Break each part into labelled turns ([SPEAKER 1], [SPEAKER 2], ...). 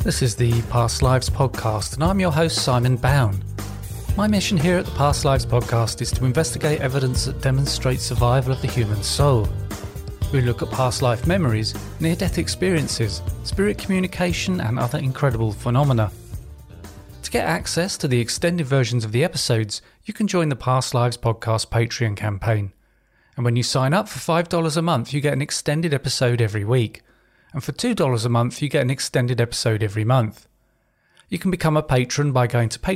[SPEAKER 1] This is the Past Lives Podcast, and I'm your host, Simon Bown. My mission here at the Past Lives Podcast is to investigate evidence that demonstrates survival of the human soul. We look at past life memories, near-death experiences, spirit communication, and other incredible phenomena. To get access to the extended versions of the episodes, you can join the Past Lives Podcast Patreon campaign. And when you sign up for $5 a month, you get an extended episode every week. And for $2 a month, you get an extended episode every month. You can become a patron by going to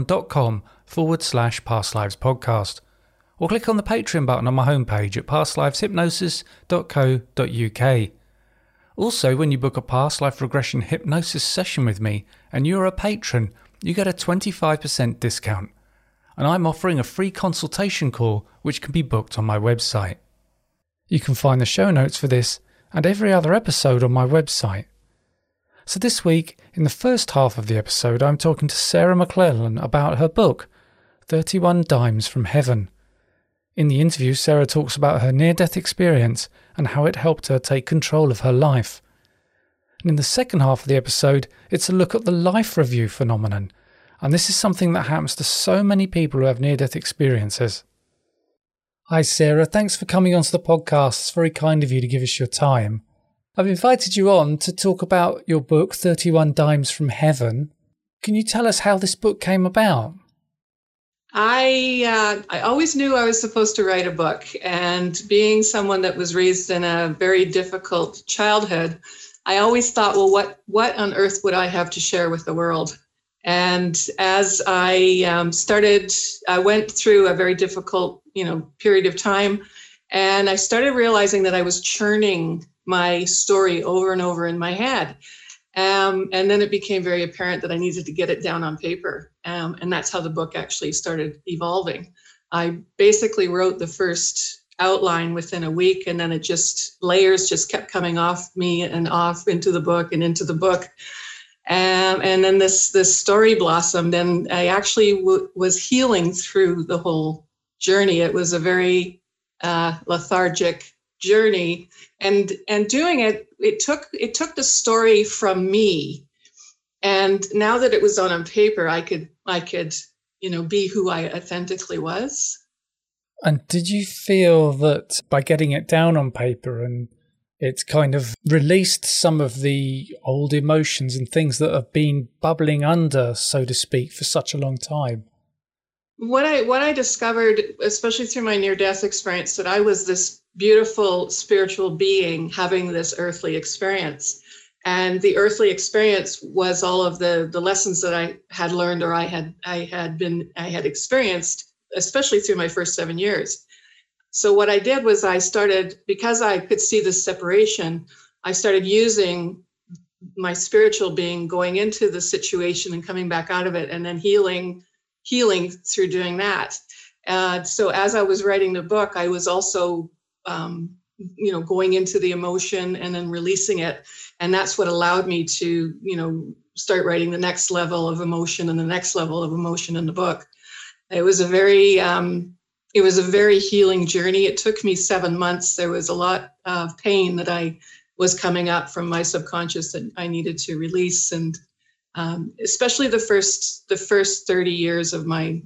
[SPEAKER 1] patreon.com/pastlivespodcast, or click on the Patreon button on my homepage at pastliveshypnosis.co.uk. Also, when you book a past life regression hypnosis session with me and you're a patron, you get a 25% discount. And I'm offering a free consultation call which can be booked on my website. You can find the show notes for this and every other episode on my website. So this week, in the first half of the episode, I'm talking to Sarah McClellan about her book, 31 Dimes from Heaven. In the interview, Sarah talks about her near-death experience and how it helped her take control of her life. And in the second half of the episode, it's a look at the life review phenomenon, and this is something that happens to so many people who have near-death experiences. Hi Sarah, thanks for coming onto the podcast. It's very kind of you to give us your time. I've invited you on to talk about your book, 31 Dimes from Heaven. Can you tell us how this book came about?
[SPEAKER 2] I always knew I was supposed to write a book, and being someone that was raised in a very difficult childhood, I always thought, well, what on earth would I have to share with the world? And as I I went through a very difficult, period of time, and I started realizing that I was churning my story over and over in my head. And then it became very apparent that I needed to get it down on paper. And that's how the book actually started evolving. I basically wrote the first outline within a week, and then layers just kept coming off me and off into the book and into the book. And then this story blossomed, and I actually was healing through the whole journey. It was a very lethargic journey, and doing it, it took the story from me. And now that it was on paper, I could be who I authentically was.
[SPEAKER 1] And did you feel that by getting it down on paper and it's kind of released some of the old emotions and things that have been bubbling under, so to speak, for such a long time?
[SPEAKER 2] What I discovered, especially through my near-death experience, that I was this beautiful spiritual being having this earthly experience. And the earthly experience was all of the lessons that I had learned, or I had experienced, especially through my first 7 years. So what I did was because I could see this separation, I started using my spiritual being, going into the situation and coming back out of it, and then healing through doing that. So as I was writing the book, I was also, going into the emotion and then releasing it. And that's what allowed me to, start writing the next level of emotion and the next level of emotion in the book. It was a very healing journey. It took me 7 months. There was a lot of pain that I was coming up from my subconscious that I needed to release. And especially the first 30 years of the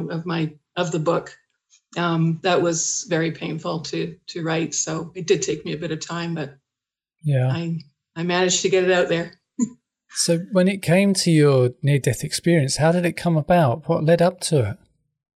[SPEAKER 2] book, that was very painful to write. So it did take me a bit of time, but yeah, I managed to get it out there.
[SPEAKER 1] So when it came to your near-death experience, how did it come about? What led up to it?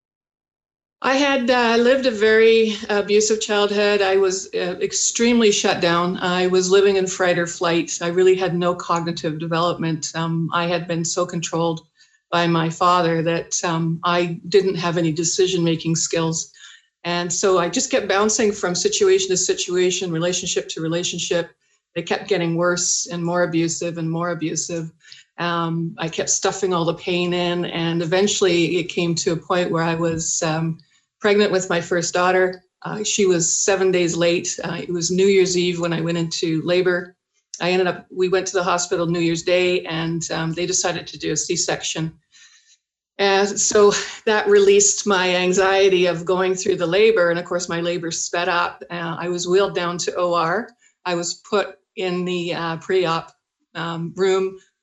[SPEAKER 2] I had lived a very abusive childhood. I was extremely shut down. I was living in fight or flight. I really had no cognitive development. I had been so controlled by my father that I didn't have any decision-making skills. And so I just kept bouncing from situation to situation, relationship to relationship. They kept getting worse and more abusive and more abusive. I kept stuffing all the pain in, and eventually it came to a point where I was pregnant with my first daughter. She was 7 days late. It was New Year's Eve when I went into labor. We went to the hospital New Year's Day, and they decided to do a C-section. And so that released my anxiety of going through the labor. And of course, my labor sped up. I was wheeled down to OR. I was put in the pre-op room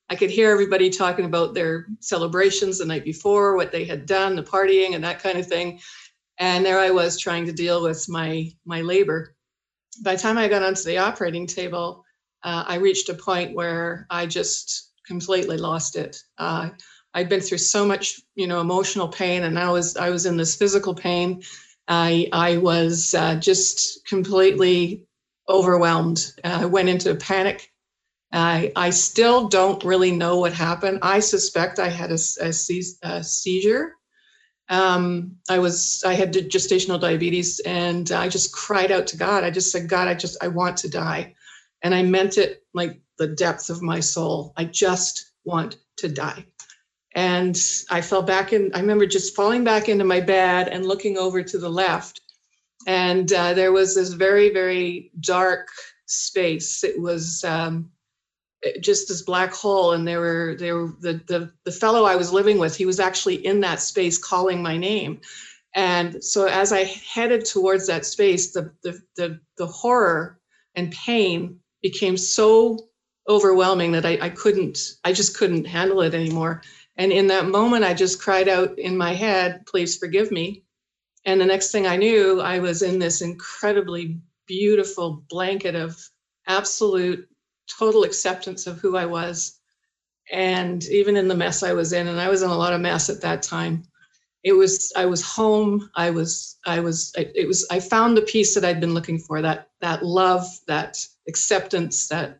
[SPEAKER 2] I could hear everybody talking about their celebrations the night before, what they had done, the partying and that kind of thing. And there I was trying to deal with my labor. By the time I got onto the operating table, I reached a point where I just completely lost it. I'd been through so much, emotional pain, and I was in this physical pain. I was just completely overwhelmed. I went into a panic. I still don't really know what happened. I suspect I had a seizure. I had gestational diabetes, and I just cried out to God. I just said, God, I want to die. And I meant it like the depth of my soul. I just want to die. And I I remember just falling back into my bed and looking over to the left. And there was this very, very dark space. It was just this black hole. And the fellow I was living with, he was actually in that space calling my name. And so as I headed towards that space, the horror and pain became so overwhelming that I just couldn't handle it anymore. And in that moment, I just cried out in my head, please forgive me. And the next thing I knew, I was in this incredibly beautiful blanket of absolute, total acceptance of who I was. And even in the mess I was in, and I was in a lot of mess at that time, I was home. I found the peace that I'd been looking for, that love, that acceptance, that,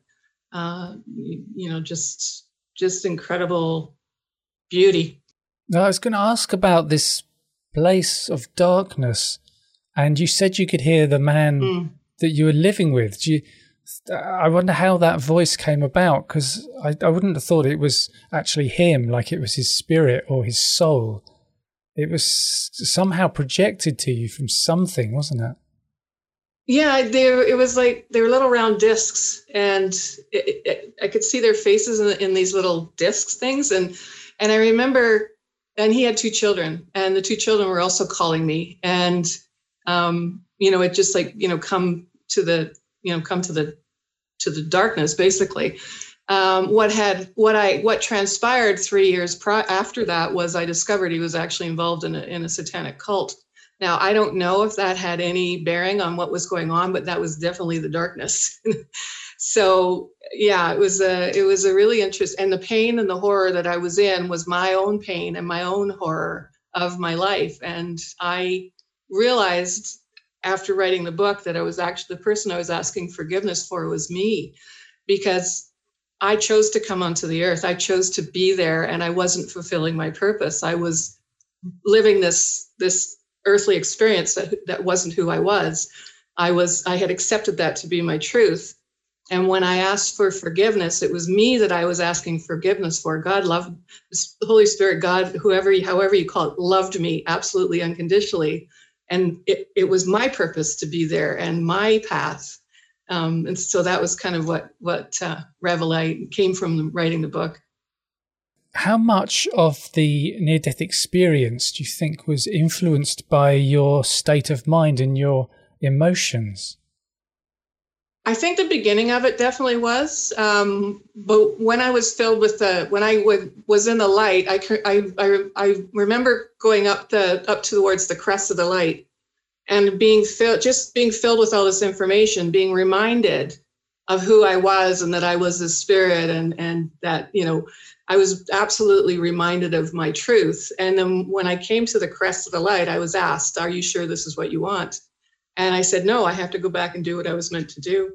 [SPEAKER 2] just incredible beauty.
[SPEAKER 1] Now, I was going to ask about this place of darkness, and you said you could hear the man that you were living with. I wonder how that voice came about, because I wouldn't have thought it was actually him, like it was his spirit or his soul. It was somehow projected to you from something, wasn't it?
[SPEAKER 2] Yeah, it was like they were little round discs, and I could see their faces in these little discs things, and I remember, and he had 2 children, and the 2 children were also calling me, and it just come to the darkness, basically. What transpired 3 years after that was I discovered he was actually involved in a satanic cult. Now, I don't know if that had any bearing on what was going on, but that was definitely the darkness. So yeah, it was a really interesting, and the pain and the horror that I was in was my own pain and my own horror of my life. And I realized after writing the book that I was actually, the person I was asking forgiveness for was me, because I chose to come onto the earth. I chose to be there, and I wasn't fulfilling my purpose. I was living this earthly experience that wasn't who I was. I had accepted that to be my truth. And when I asked for forgiveness, it was me that I was asking forgiveness for. God loved, the Holy Spirit, God, however you call it, loved me absolutely unconditionally. And it was my purpose to be there and my path. And so that was kind of what Revelite came from writing the book.
[SPEAKER 1] How much of the near-death experience do you think was influenced by your state of mind and your emotions?
[SPEAKER 2] I think the beginning of it definitely was, but when I was filled with was in the light, I remember going up towards the crest of the light and being filled with all this information, being reminded of who I was and that I was a spirit, and that, I was absolutely reminded of my truth. And then when I came to the crest of the light, I was asked, "Are you sure this is what you want?" And I said, "No, I have to go back and do what I was meant to do."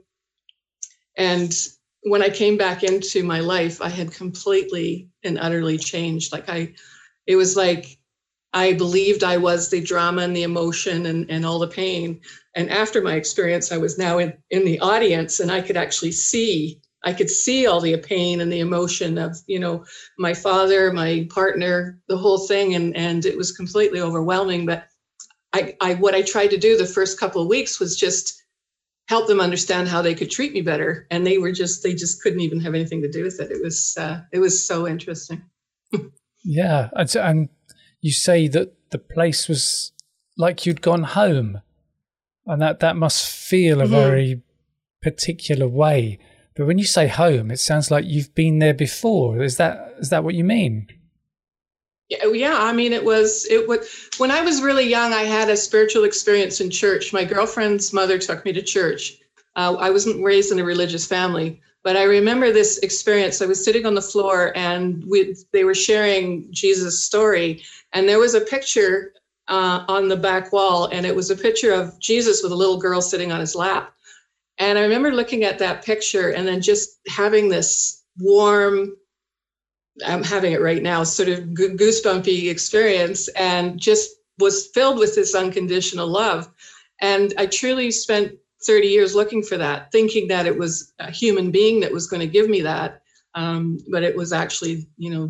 [SPEAKER 2] And when I came back into my life, I had completely and utterly changed. It was like I believed I was the drama and the emotion and all the pain. And after my experience, I was now in the audience, and I could actually see all the pain and the emotion of, my father, my partner, the whole thing. And it was completely overwhelming. But what I tried to do the first couple of weeks was just help them understand how they could treat me better. And they just couldn't even have anything to do with it. It was so interesting.
[SPEAKER 1] Yeah. And you say that the place was like you'd gone home, and that must feel a very particular way. But when you say home, it sounds like you've been there before. Is that what you mean?
[SPEAKER 2] Yeah. I mean, it was when I was really young, I had a spiritual experience in church. My girlfriend's mother took me to church. I wasn't raised in a religious family, but I remember this experience. I was sitting on the floor and they were sharing Jesus' story. And there was a picture on the back wall, and it was a picture of Jesus with a little girl sitting on his lap. And I remember looking at that picture and then just having this warm, I'm having it right now, sort of goosebumpy experience, and just was filled with this unconditional love. And I truly spent 30 years looking for that, thinking that it was a human being that was going to give me that. But it was actually,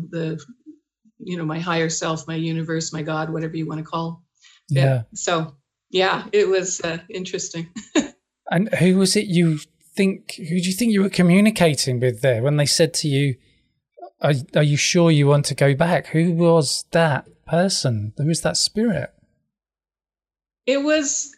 [SPEAKER 2] my higher self, my universe, my God, whatever you want to call it.
[SPEAKER 1] Yeah.
[SPEAKER 2] So, yeah, it was interesting.
[SPEAKER 1] And who was it who do you think you were communicating with there when they said to you, are you sure you want to go back? Who was that person? Who was that spirit? It was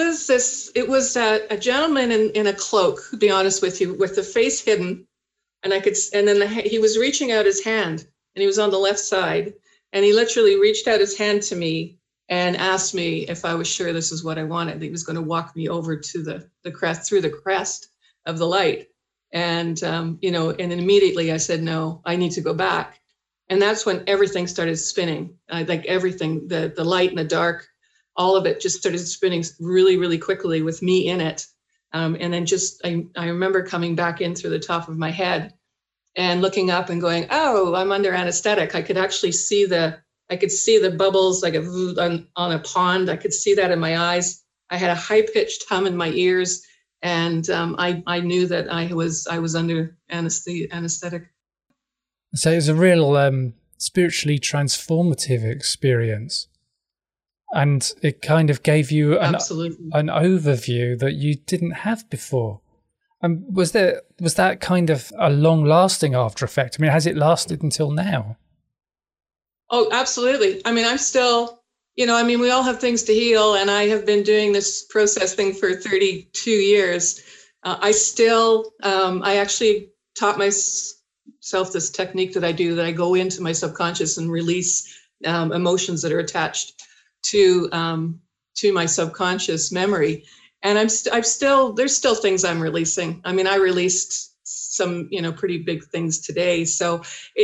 [SPEAKER 1] a gentleman in a cloak, to be honest with you, with the face hidden. And he was reaching out his hand, and he was on the left side, and he literally reached out his hand to me and asked me if I was sure this is what I wanted. He was going to walk me over to the crest, through the crest of the light. And, and immediately I said, no, I need to go back. And that's when everything started spinning. Like everything, the light and the dark, all of it just started spinning really, really quickly with me in it. And then I remember coming back in through the top of my head and looking up and going, oh, I'm under anesthetic. I could actually see the bubbles like on a pond. I could see that in my eyes. I had a high-pitched hum in my ears. And I knew that I was under anesthetic. So it was a real spiritually transformative experience, and it kind of gave you an overview that you didn't have before. Was that kind of a long-lasting after effect? I mean, has it lasted until now? Oh, absolutely. I mean, I'm still. we all have things to heal, and I have been doing this process thing for 32 years. I actually taught myself this technique that I go into my subconscious and release emotions that are attached to my subconscious memory. And there's still things I'm releasing. I mean, I released some, pretty big things today. So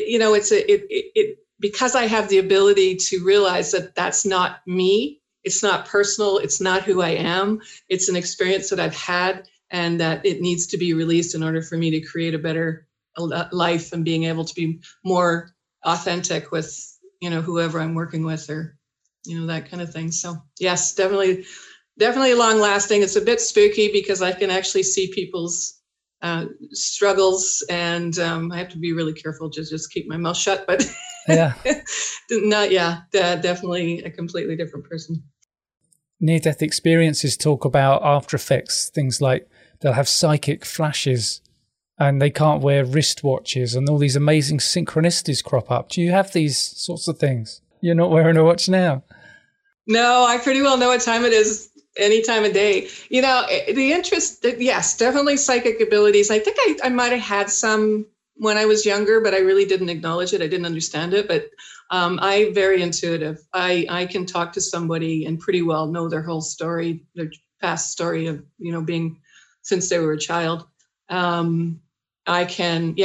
[SPEAKER 1] because I have the ability to realize that that's not me, it's not personal, it's not who I am, it's an experience that I've had, and that it needs to be released in order for me to create a better life and being able to be more authentic with, whoever I'm working with, or, that kind of thing. So yes, definitely long lasting. It's a bit spooky because I can actually see people's struggles, and I have to be really careful to just keep my mouth shut, but yeah. Definitely a completely different person. Near-death experiences talk about after effects, things like they'll have psychic flashes and they can't wear wristwatches, and all these amazing synchronicities crop up. Do you have these sorts of things? You're not wearing a watch now. No, I pretty well know what time it is any time of day. The interest, yes, definitely psychic abilities. I think I might have had some when I was younger, but I really didn't acknowledge it. I didn't understand it, but I'm very intuitive. I can talk to somebody and pretty well know their whole story, their past story of, being since they were a child. I can,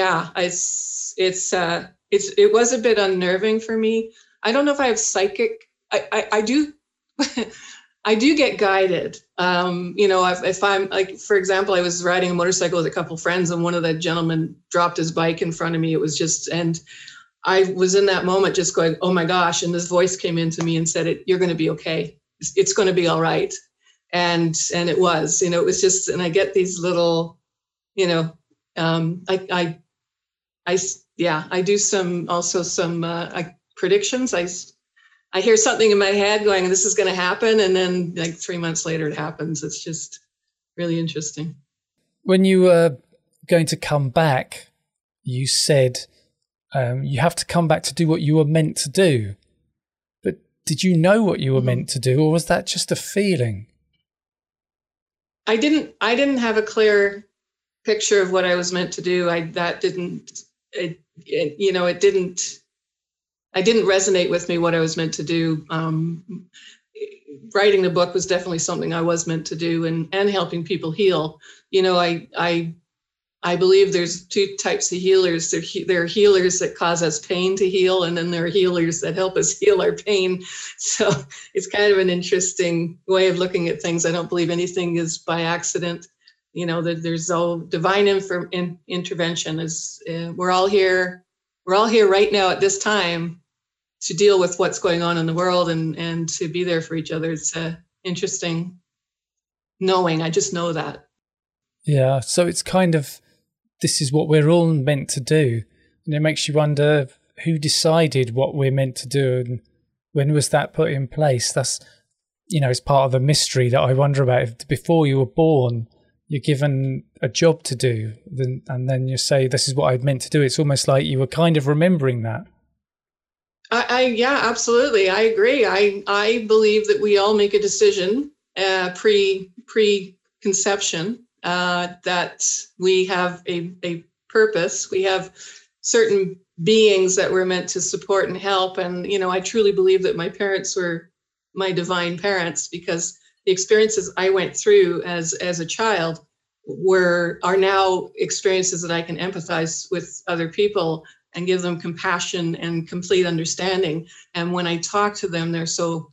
[SPEAKER 1] it was a bit unnerving for me. I don't know if I have psychic, I do, I do get guided. If I'm like, for example, I was riding a motorcycle with a couple friends, and one of the gentlemen dropped his bike in front of me. It was just, and I was in that moment just going, oh my gosh. And this voice came into me and said, you're going to be okay. It's going to be all right. And it was, it was just, and I get these little, I do some predictions. I hear something in my head going, this is going to happen. And then like 3 months later, it happens. It's just really interesting. When you were going to come back, you said you have to come back to do what you were meant to do. But did you know what you were meant to do, or was that just a feeling? I didn't have a clear
[SPEAKER 2] picture of what I was meant to do, I didn't resonate with me what I was meant to do. Writing the book was definitely something I was meant to do, and helping people heal. I believe there's two types of healers. There are healers that cause us pain to heal, and then there are healers that help us heal our pain. So it's kind of an interesting way of looking at things. I don't believe anything is by accident. That there's no divine intervention. We're all here right now at this time to deal with what's going on in the world, and to be there for each other. It's interesting knowing. I just know that.
[SPEAKER 1] Yeah, so it's kind of, this is what we're all meant to do. And it makes you wonder who decided what we're meant to do and when was that put in place. That's, it's part of the mystery that I wonder about. If before you were born, you're given a job to do, and then you say, this is what I meant to do. It's almost like you were kind of remembering that.
[SPEAKER 2] Yeah, absolutely. I agree. I believe that we all make a decision pre-conception, that we have a purpose. We have certain beings that we're meant to support and help. And, I truly believe that my parents were my divine parents, because the experiences I went through as a child are now experiences that I can empathize with other people and give them compassion and complete understanding. And when I talk to them, they're so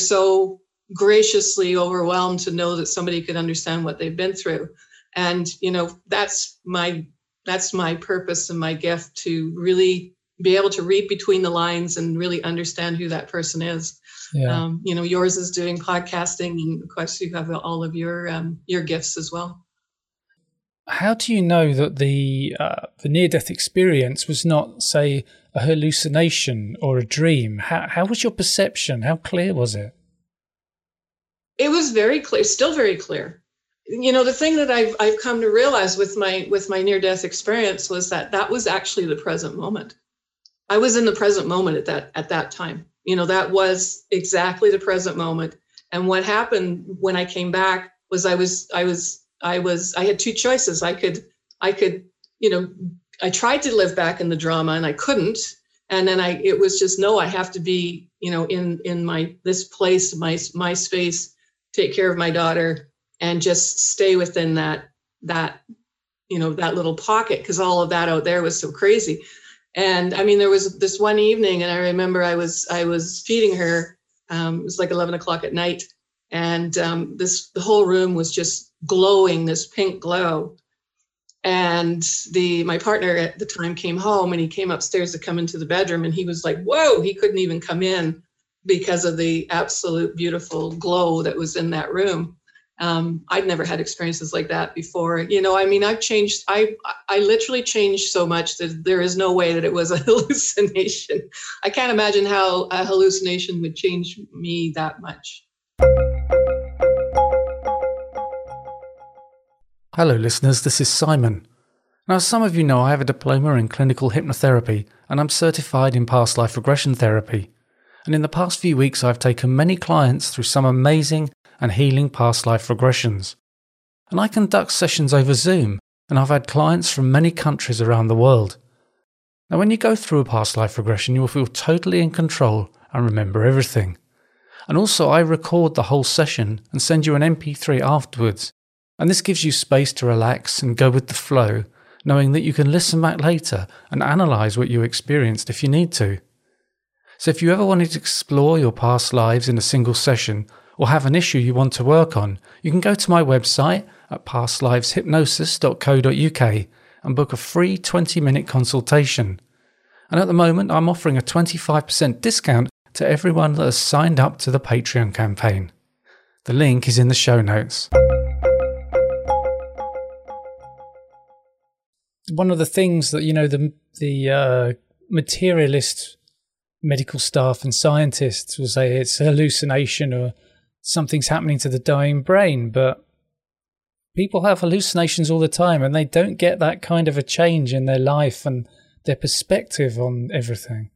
[SPEAKER 2] graciously overwhelmed to know that somebody could understand what they've been through. And, that's my purpose and my gift, to really be able to read between the lines and really understand who that person is.
[SPEAKER 1] Yeah.
[SPEAKER 2] Yours is doing podcasting, and of course you have all of your gifts as well.
[SPEAKER 1] How do you know that the near-death experience was not, say, a hallucination or a dream? How was your perception? How clear was it?
[SPEAKER 2] It was very clear, still very clear. The thing that I've come to realize with my near-death experience was that was actually the present moment. I was in the present moment at that time. That was exactly the present moment. And what happened when I came back was I had two choices. I tried to live back in the drama and I couldn't. And then it was just, no, I have to be, in this place, my space, take care of my daughter, and just stay within that little pocket, because all of that out there was so crazy. And I mean, there was this one evening, and I remember I was feeding her. It was like 11 o'clock at night, and the whole room was just glowing, this pink glow. And my partner at the time came home, and he came upstairs to come into the bedroom, and he was like, whoa, he couldn't even come in because of the absolute beautiful glow that was in that room. I'd never had experiences like that before. I've changed. I literally changed so much that there is no way that it was a hallucination. I can't imagine how a hallucination would change me that much.
[SPEAKER 1] Hello, listeners. This is Simon. Now, as some of you know, I have a diploma in clinical hypnotherapy, and I'm certified in past life regression therapy. And in the past few weeks, I've taken many clients through some amazing and healing past life regressions. And I conduct sessions over Zoom, and I've had clients from many countries around the world. Now, when you go through a past life regression, you will feel totally in control and remember everything. And also, I record the whole session and send you an MP3 afterwards. And this gives you space to relax and go with the flow, knowing that you can listen back later and analyse what you experienced if you need to. So if you ever wanted to explore your past lives in a single session, or have an issue you want to work on, you can go to my website at pastliveshypnosis.co.uk and book a free 20-minute consultation. And at the moment, I'm offering a 25% discount to everyone that has signed up to the Patreon campaign. The link is in the show notes. One of the things that, the materialist medical staff and scientists will say it's a hallucination or something's happening to the dying brain, but people have hallucinations all the time and they don't get that kind of a change in their life and their perspective on everything.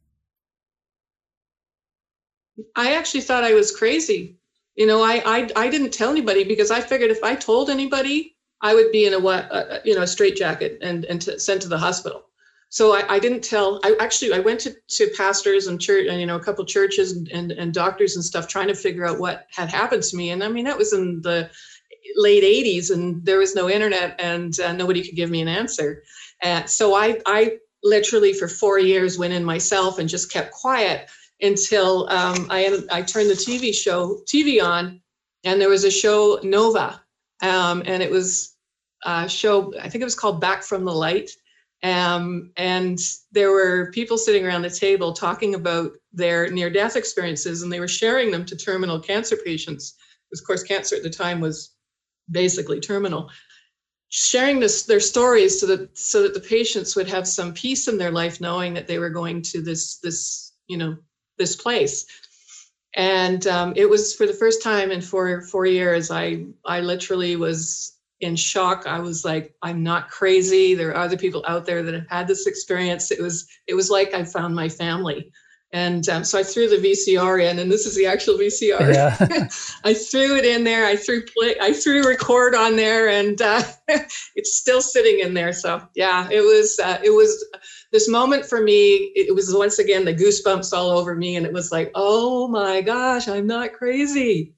[SPEAKER 2] I actually thought I was crazy. I didn't tell anybody, because I figured if I told anybody, I would be in a straitjacket and sent to the hospital. So I didn't tell. I went to pastors and church, and a couple churches and doctors and stuff, trying to figure out what had happened to me. And I mean, that was in the late 80s, and there was no internet, and nobody could give me an answer. So I literally for 4 years went in myself and just kept quiet until I turned the TV on, and there was a show, Nova, and it was a show, I think it was called Back from the Light. And there were people sitting around the table talking about their near-death experiences, and they were sharing them to terminal cancer patients. Of course, cancer at the time was basically terminal. Sharing their stories so that the patients would have some peace in their life, knowing that they were going to this place. And it was for the first time in 4 years, I literally was in shock. I was like, I'm not crazy. There are other people out there that have had this experience. It was like I found my family. And so I threw the VCR in, and this is the actual VCR.
[SPEAKER 1] Yeah.
[SPEAKER 2] I threw it in there. I threw record on there, and it's still sitting in there. So yeah, it was this moment for me. It was once again the goosebumps all over me, and it was like, oh my gosh, I'm not crazy.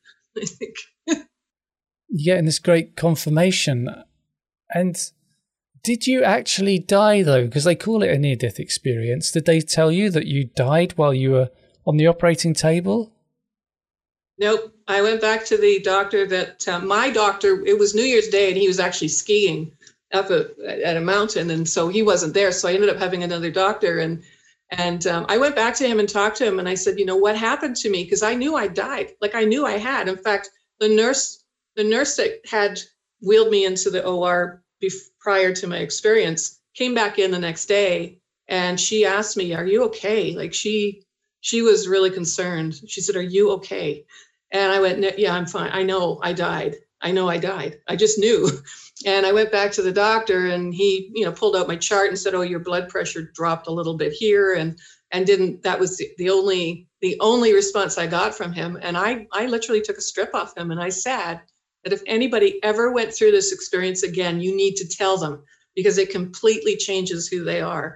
[SPEAKER 1] You're getting this great confirmation. And did you actually die, though? Because they call it a near-death experience. Did they tell you that you died while you were on the operating table?
[SPEAKER 2] Nope. I went back to the doctor my doctor, it was New Year's Day, and he was actually skiing up at a mountain. And so he wasn't there. So I ended up having another doctor. And I went back to him and talked to him. And I said, what happened to me? Because I knew I died. Like I knew I had. In fact, the nurse that had wheeled me into the OR prior to my experience came back in the next day, and she asked me, are you okay? Like she was really concerned. She said, are you okay? And I went, yeah, I'm fine. I know I died. I just knew. And I went back to the doctor, and he, pulled out my chart and said, oh, your blood pressure dropped a little bit here. And that was the only response I got from him. And I literally took a strip off him, and I said that if anybody ever went through this experience again, you need to tell them, because it completely changes who they are.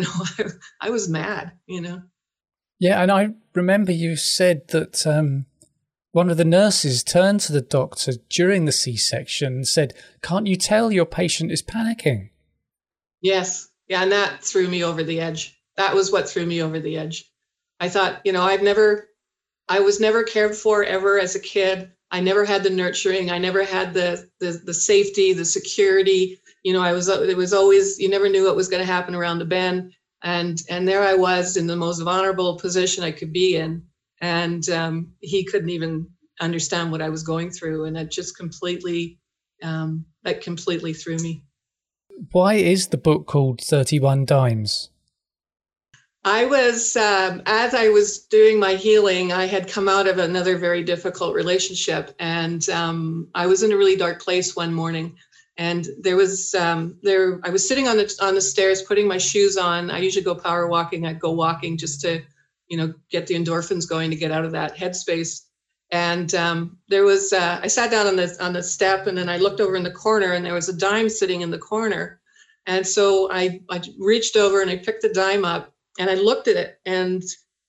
[SPEAKER 2] I was mad,
[SPEAKER 1] Yeah, and I remember you said that one of the nurses turned to the doctor during the C-section and said, can't you tell your patient is panicking?
[SPEAKER 2] Yes. Yeah, and that threw me over the edge. That was what threw me over the edge. I thought, I was never cared for ever as a kid. I never had the nurturing. I never had the safety, the security. It was always, you never knew what was going to happen around the bend. And there I was in the most vulnerable position I could be in. And he couldn't even understand what I was going through. And it just completely threw me.
[SPEAKER 1] Why is the book called 31 Dimes?
[SPEAKER 2] I was, as I was doing my healing, I had come out of another very difficult relationship, and I was in a really dark place one morning. And I was sitting on the stairs, putting my shoes on. I usually go power walking. I'd go walking just to, get the endorphins going, to get out of that headspace. And I sat down on the step, and then I looked over in the corner, and there was a dime sitting in the corner. And so I reached over and I picked the dime up. And I looked at it, and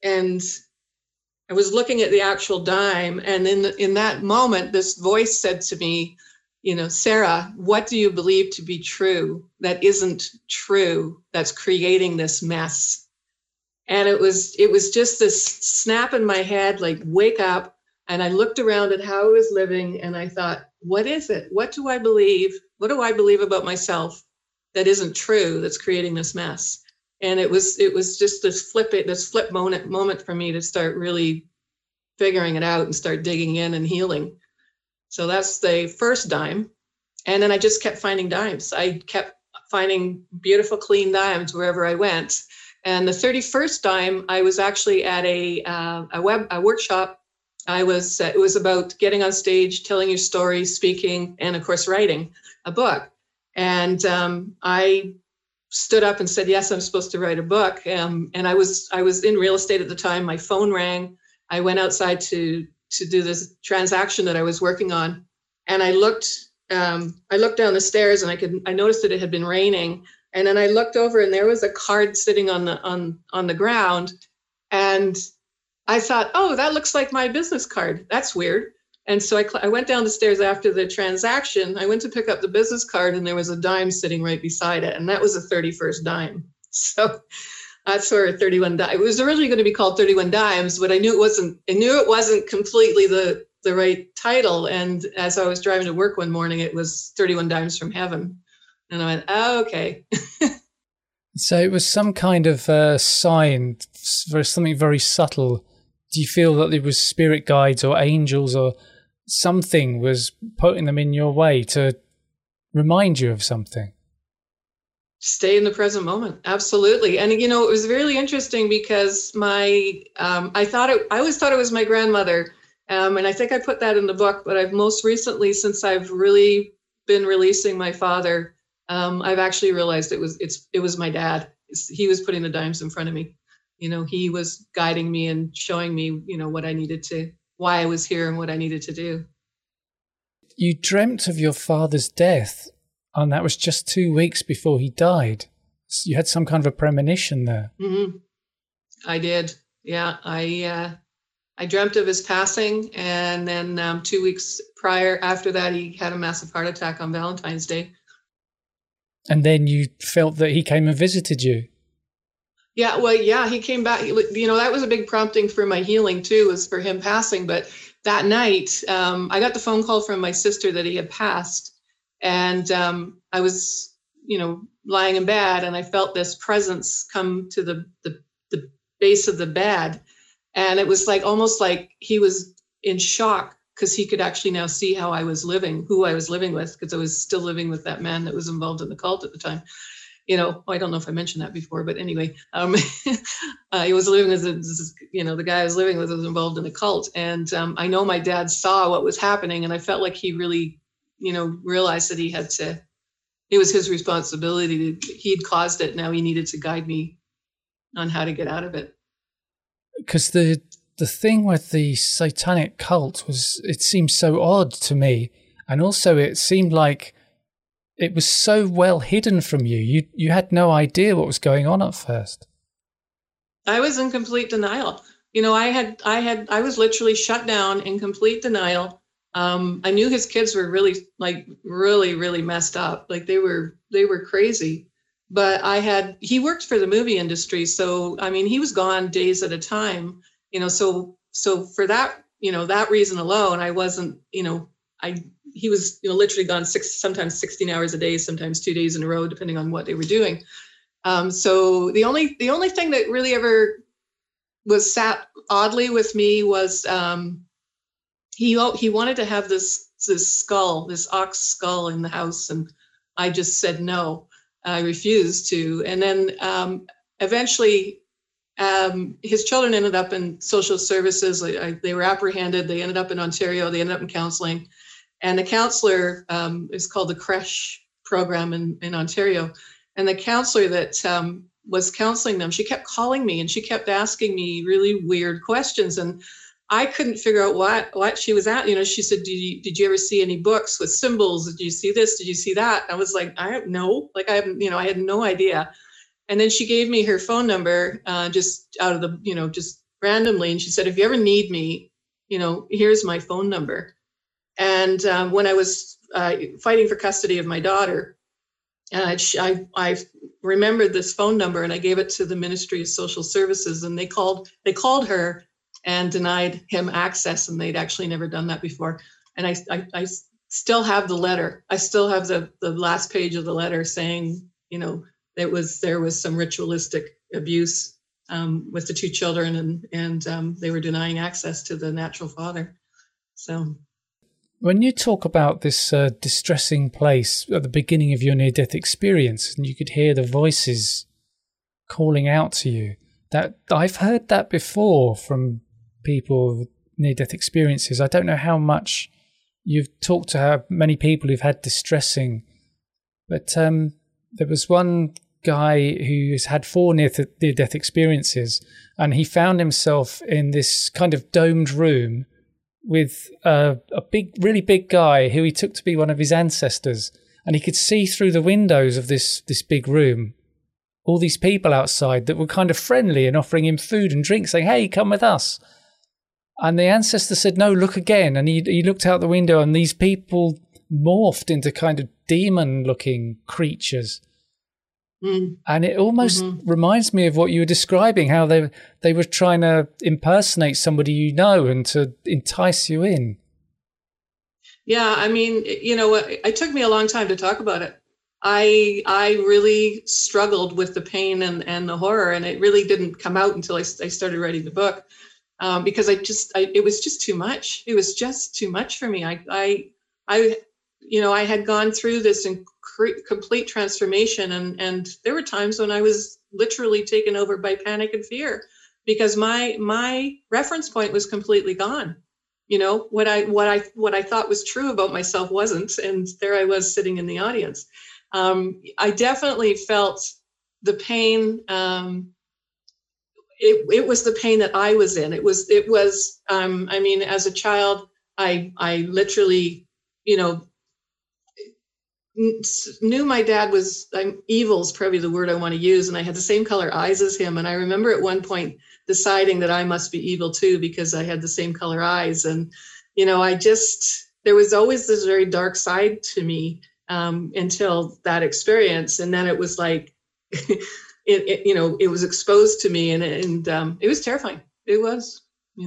[SPEAKER 2] I was looking at the actual dime. And in that moment, this voice said to me, Sarah, what do you believe to be true that isn't true, that's creating this mess? And it was just this snap in my head, like, wake up. And I looked around at how I was living, and I thought, what is it? What do I believe? What do I believe about myself that isn't true, that's creating this mess? And it was just this flip moment for me to start really figuring it out and start digging in and healing. So that's the first dime. And then I just kept finding dimes. I kept finding beautiful, clean dimes wherever I went. And the 31st dime, I was actually at a workshop. It was about getting on stage, telling your story, speaking, and of course, writing a book. And I stood up and said, yes, I'm supposed to write a book. And I was in real estate at the time. My phone rang. I went outside to do this transaction that I was working on. And I looked I looked down the stairs and I noticed that it had been raining. And then I looked over and there was a card sitting on the ground. And I thought, oh, that looks like my business card. That's weird. And so I went down the stairs after the transaction. I went to pick up the business card and there was a dime sitting right beside it. And that was a 31st dime. So that's where 31 dimes. It was originally going to be called 31 Dimes, but I knew it wasn't completely the right title. And as I was driving to work one morning, it was 31 Dimes from Heaven. And I went, oh, okay.
[SPEAKER 1] So it was some kind of sign for something very subtle. Do you feel that there was spirit guides or angels or something was putting them in your way to remind you of something?
[SPEAKER 2] Stay in the present moment. Absolutely. And, it was really interesting because I always thought it was my grandmother. And I think I put that in the book, but I've most recently, since I've really been releasing my father, I've actually realized it was my dad. He was putting the dimes in front of me. He was guiding me and showing me, what I needed to, why I was here and what I needed to do.
[SPEAKER 1] You dreamt of your father's death, and that was just 2 weeks before he died. So you had some kind of a premonition there.
[SPEAKER 2] Mm-hmm. I did. Yeah. I dreamt of his passing. And then 2 weeks after that, he had a massive heart attack on Valentine's Day.
[SPEAKER 1] And then you felt that he came and visited you.
[SPEAKER 2] Yeah, well, yeah, he came back. That was a big prompting for my healing too, was for him passing. But that night, I got the phone call from my sister that he had passed. And I was, lying in bed, and I felt this presence come to the base of the bed. And it was almost like he was in shock because he could actually now see how I was living, who I was living with, because I was still living with that man that was involved in the cult at the time. I don't know if I mentioned that before, but anyway, he was living with, the guy I was living with was involved in the cult. And I know my dad saw what was happening, and I felt like he really, realized that it was his responsibility. He'd caused it. Now he needed to guide me on how to get out of it.
[SPEAKER 1] Because the thing with the satanic cult was, it seemed so odd to me. And also it seemed like it was so well hidden from you. You had no idea what was going on at first.
[SPEAKER 2] I was in complete denial. I was literally shut down in complete denial. I knew his kids were really, really, really messed up. They were crazy. But he worked for the movie industry. So, he was gone days at a time, so for that, that reason alone, I wasn't, he was literally gone sometimes 16 hours a day, sometimes 2 days in a row, depending on what they were doing. So the only thing that really ever was sat oddly with me was he wanted to have this skull, this ox skull in the house, and I just said no. I refused to. And then eventually his children ended up in social services. They were apprehended. They ended up in Ontario. They ended up in counseling. And the counselor is called the Creche program in Ontario. And the counselor that was counseling them, she kept calling me and she kept asking me really weird questions. And I couldn't figure out what she was at. She said, did you ever see any books with symbols? Did you see this? Did you see that? I was like, I had no idea. And then she gave me her phone number just out of the, just randomly. And she said, if you ever need me, here's my phone number. And when I was fighting for custody of my daughter, I remembered this phone number and I gave it to the Ministry of Social Services, and they called her and denied him access, and they'd actually never done that before. And I still have the letter. I still have the last page of the letter saying, there was some ritualistic abuse with the two children, and they were denying access to the natural father. So.
[SPEAKER 1] When you talk about this distressing place at the beginning of your near-death experience, and you could hear the voices calling out to you, that I've heard that before from people with near-death experiences. I don't know how much you've talked to how many people who've had distressing, but there was one guy who's had 4 near-death experiences, and he found himself in this kind of domed room with a big, really big guy who he took to be one of his ancestors, and he could see through the windows of this big room all these people outside that were kind of friendly and offering him food and drink, saying, "Hey, come with us." And the ancestor said, "No, look again." And he looked out the window, and these people morphed into kind of demon-looking creatures. And it almost reminds me of what you were describing, how they were trying to impersonate somebody you know and to entice you in.
[SPEAKER 2] Yeah, I mean, it took me a long time to talk about it. I really struggled with the pain and the horror, and it really didn't come out until I started writing the book, because it was just too much. It was just too much for me. I had gone through this complete transformation, and there were times when I was literally taken over by panic and fear because my reference point was completely gone. What I thought was true about myself wasn't, and there I was sitting in the audience. I definitely felt the pain. It was the pain that I was in. It was. I mean, as a child, I literally, knew my dad was evil is probably the word I want to use, and I had the same color eyes as him. And I remember at one point deciding that I must be evil too because I had the same color eyes. And there was always this very dark side to me until that experience, and then it was like it was exposed to me, and it was terrifying. It was.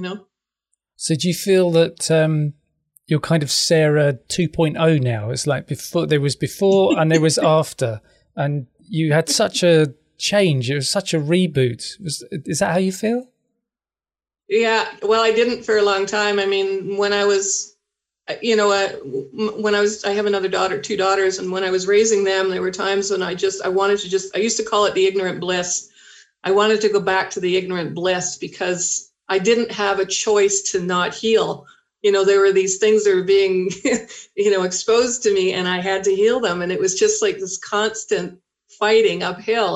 [SPEAKER 1] So do you feel that you're kind of Sarah 2.0 now? It's like there was before and there was after, and you had such a change. It was such a reboot. Is that how you feel? Yeah.
[SPEAKER 2] Well, I didn't for a long time. I mean, when I was, I have another daughter, 2 daughters, and when I was raising them, there were times when I used to call it the ignorant bliss. I wanted to go back to the ignorant bliss because I didn't have a choice to not heal. There were these things that were being, exposed to me, and I had to heal them. And it was just like this constant fighting uphill,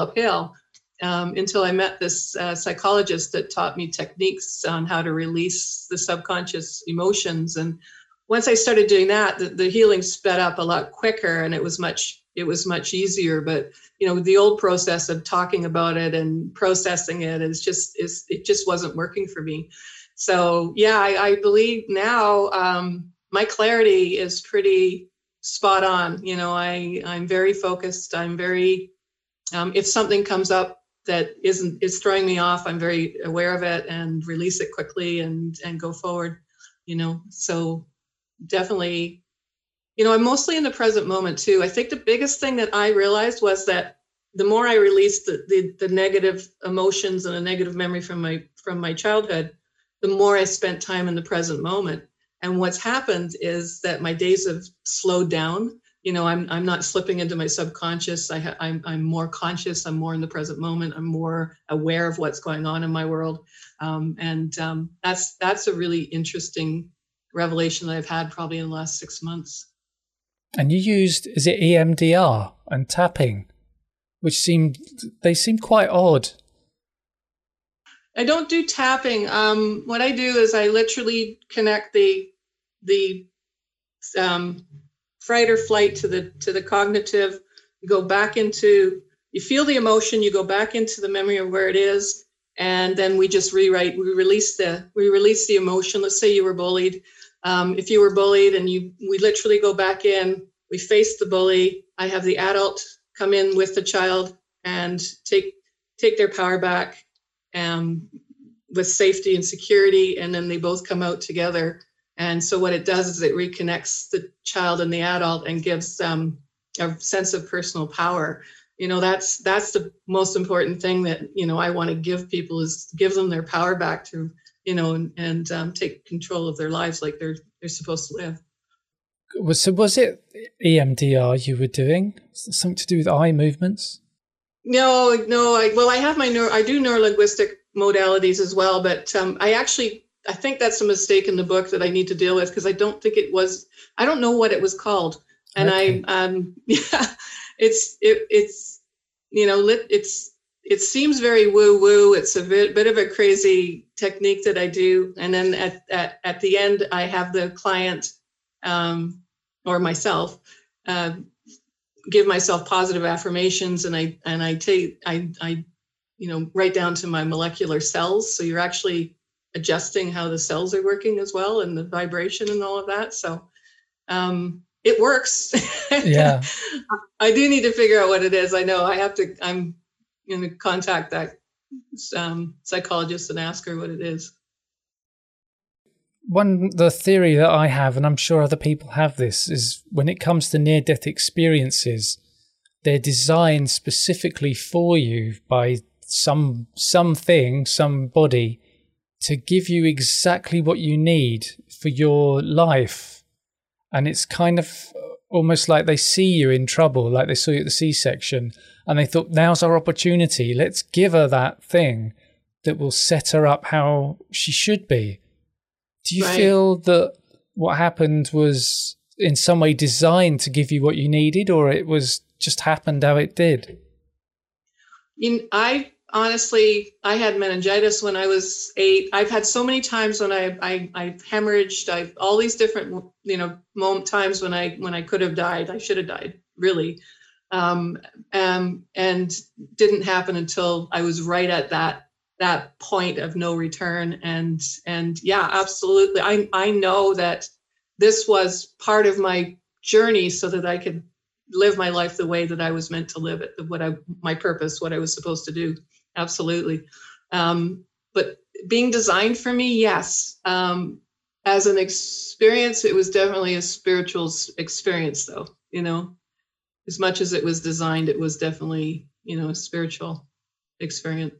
[SPEAKER 2] until I met this psychologist that taught me techniques on how to release the subconscious emotions. And once I started doing that, the healing sped up a lot quicker, and it was much easier. But, the old process of talking about it and processing it it just wasn't working for me. So, yeah, I believe now my clarity is pretty spot on. I'm very focused. I'm very, if something comes up that is throwing me off, I'm very aware of it and release it quickly and go forward, So definitely, I'm mostly in the present moment too. I think the biggest thing that I realized was that the more I released the negative emotions and the negative memory from my childhood, the more I spent time in the present moment. And what's happened is that my days have slowed down. I'm not slipping into my subconscious. I'm more conscious. I'm more in the present moment. I'm more aware of what's going on in my world. That's a really interesting revelation that I've had probably in the last 6 months.
[SPEAKER 1] And you used, is it EMDR and tapping, which seem quite odd.
[SPEAKER 2] I don't do tapping. What I do is I literally connect the fight or flight to the cognitive. You go back into, you feel the emotion, you go back into the memory of where it is, and then we just rewrite. We release the emotion. Let's say you were bullied. If you were bullied, and we literally go back in. We face the bully. I have the adult come in with the child and take their power back. With safety and security, and then they both come out together. And so what it does is it reconnects the child and the adult and gives them a sense of personal power. That's the most important thing that, I want to give people, is give them their power back to, and take control of their lives like they're supposed to live.
[SPEAKER 1] So was it EMDR you were doing? Something to do with eye movements?
[SPEAKER 2] No. I do neurolinguistic modalities as well, but I think that's a mistake in the book that I need to deal with, because I don't know what it was called. And okay. It's it seems very woo-woo. It's a bit of a crazy technique that I do. And then at the end, I have the client or myself give myself positive affirmations, and I write down to my molecular cells. So you're actually adjusting how the cells are working as well, and the vibration and all of that. So it works.
[SPEAKER 1] Yeah.
[SPEAKER 2] I do need to figure out what it is. I know I'm going to contact that psychologist and ask her what it is.
[SPEAKER 1] The theory that I have, and I'm sure other people have this, is when it comes to near-death experiences, they're designed specifically for you by somebody to give you exactly what you need for your life. And it's kind of almost like they see you in trouble, like they saw you at the C-section, and they thought, now's our opportunity. Let's give her that thing that will set her up how she should be. Do you feel that what happened was in some way designed to give you what you needed, or it was just happened how it did?
[SPEAKER 2] I had meningitis when I was 8. I've had so many times when I hemorrhaged. All these different, times when I could have died. I should have died, really. And didn't happen until I was right at that point of no return. And yeah, absolutely. I know that this was part of my journey so that I could live my life the way that I was meant to live it, my purpose, what I was supposed to do. Absolutely. But being designed for me, yes. As an experience, it was definitely a spiritual experience, though, as much as it was designed, it was definitely, a spiritual experience.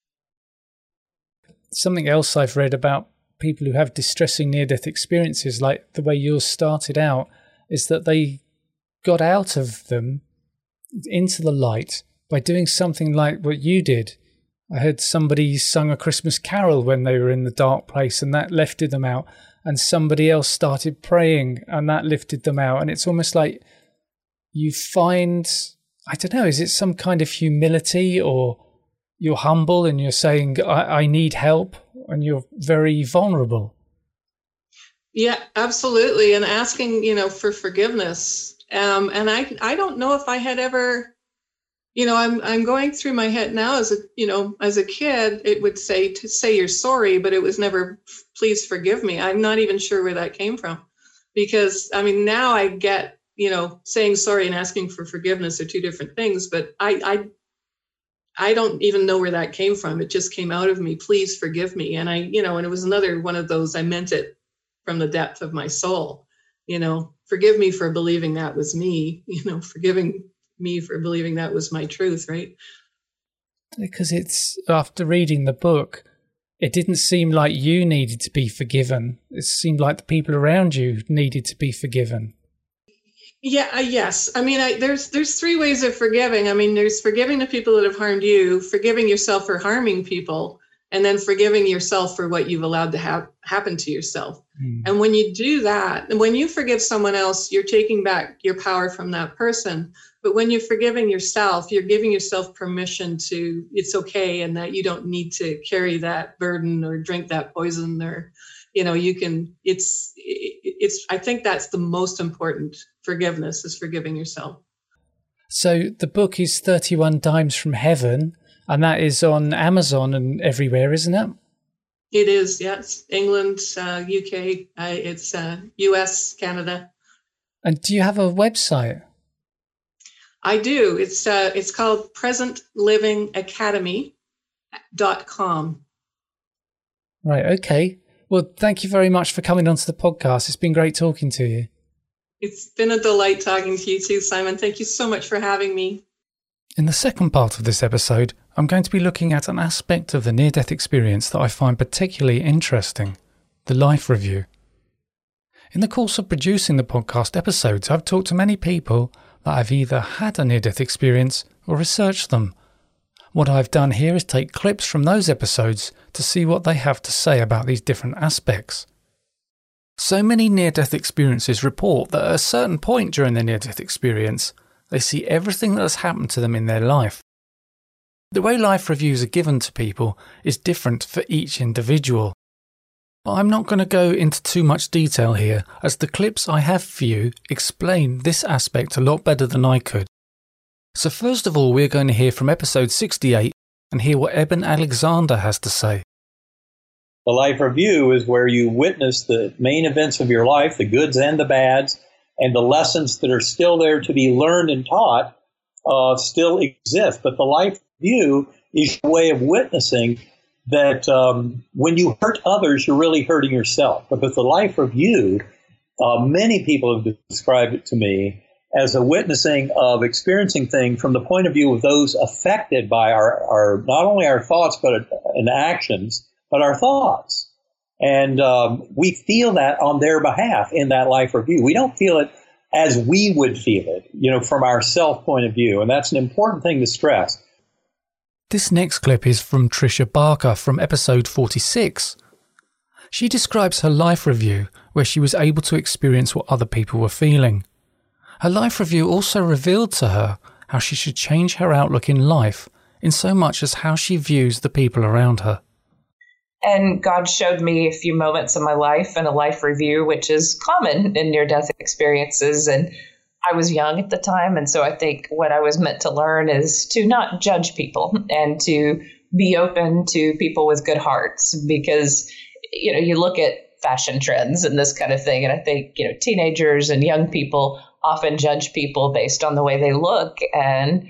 [SPEAKER 1] Something else I've read about people who have distressing near-death experiences, like the way yours started out, is that they got out of them into the light by doing something like what you did. I heard somebody sung a Christmas carol when they were in the dark place, and that lifted them out. And somebody else started praying, and that lifted them out. And it's almost like you find, I don't know, is it some kind of humility, or you're humble and you're saying, I need help, and you're very vulnerable?
[SPEAKER 2] Yeah, absolutely. And asking, for forgiveness. And I don't know if I had ever, I'm going through my head now as a kid, it would say to say you're sorry, but it was never, please forgive me. I'm not even sure where that came from, because now I get, saying sorry and asking for forgiveness are two different things, but I don't even know where that came from. It just came out of me. Please forgive me. And and it was another one of those, I meant it from the depth of my soul, forgive me for believing that was me, forgiving me for believing that was my truth. Right.
[SPEAKER 1] Because it's, after reading the book, it didn't seem like you needed to be forgiven. It seemed like the people around you needed to be forgiven.
[SPEAKER 2] Yeah, yes. There's 3 ways of forgiving. There's forgiving the people that have harmed you, forgiving yourself for harming people, and then forgiving yourself for what you've allowed to happen to yourself. And when you do that, and when you forgive someone else, you're taking back your power from that person. But when you're forgiving yourself, you're giving yourself permission to, it's okay, and that you don't need to carry that burden or drink that poison, or you can, it's I think that's the most important. Forgiveness is forgiving yourself.
[SPEAKER 1] So the book is 31 Dimes from Heaven, and that is on Amazon and everywhere, isn't it?
[SPEAKER 2] It is, yes. England, UK, it's US, Canada.
[SPEAKER 1] And do you have a website?
[SPEAKER 2] I do. It's called PresentLivingAcademy.com.
[SPEAKER 1] Right, okay. Well, thank you very much for coming onto the podcast. It's been great talking to you.
[SPEAKER 2] It's been a delight talking to you too, Simon. Thank you so much for having me.
[SPEAKER 1] In the second part of this episode, I'm going to be looking at an aspect of the near-death experience that I find particularly interesting, the life review. In the course of producing the podcast episodes, I've talked to many people that have either had a near-death experience or researched them. What I've done here is take clips from those episodes to see what they have to say about these different aspects. So many near-death experiences report that at a certain point during their near-death experience, they see everything that has happened to them in their life. The way life reviews are given to people is different for each individual. But I'm not going to go into too much detail here, as the clips I have for you explain this aspect a lot better than I could. So first of all, we're going to hear from episode 68 and hear what Eben Alexander has to say.
[SPEAKER 3] The life review is where you witness the main events of your life, the goods and the bads, and the lessons that are still there to be learned and taught still exist. But the life review is a way of witnessing that when you hurt others, you're really hurting yourself. Because the life review, many people have described it to me as a witnessing of experiencing things from the point of view of those affected by our not only our thoughts and actions, but our thoughts. And we feel that on their behalf in that life review. We don't feel it as we would feel it, from our self point of view. And that's an important thing to stress.
[SPEAKER 1] This next clip is from Tricia Barker from episode 46. She describes her life review where she was able to experience what other people were feeling. Her life review also revealed to her how she should change her outlook in life in so much as how she views the people around her.
[SPEAKER 4] And God showed me a few moments in my life in a life review, which is common in near-death experiences. And I was young at the time. And so I think what I was meant to learn is to not judge people and to be open to people with good hearts. Because, you look at fashion trends and this kind of thing. And I think, teenagers and young people often judge people based on the way they look. And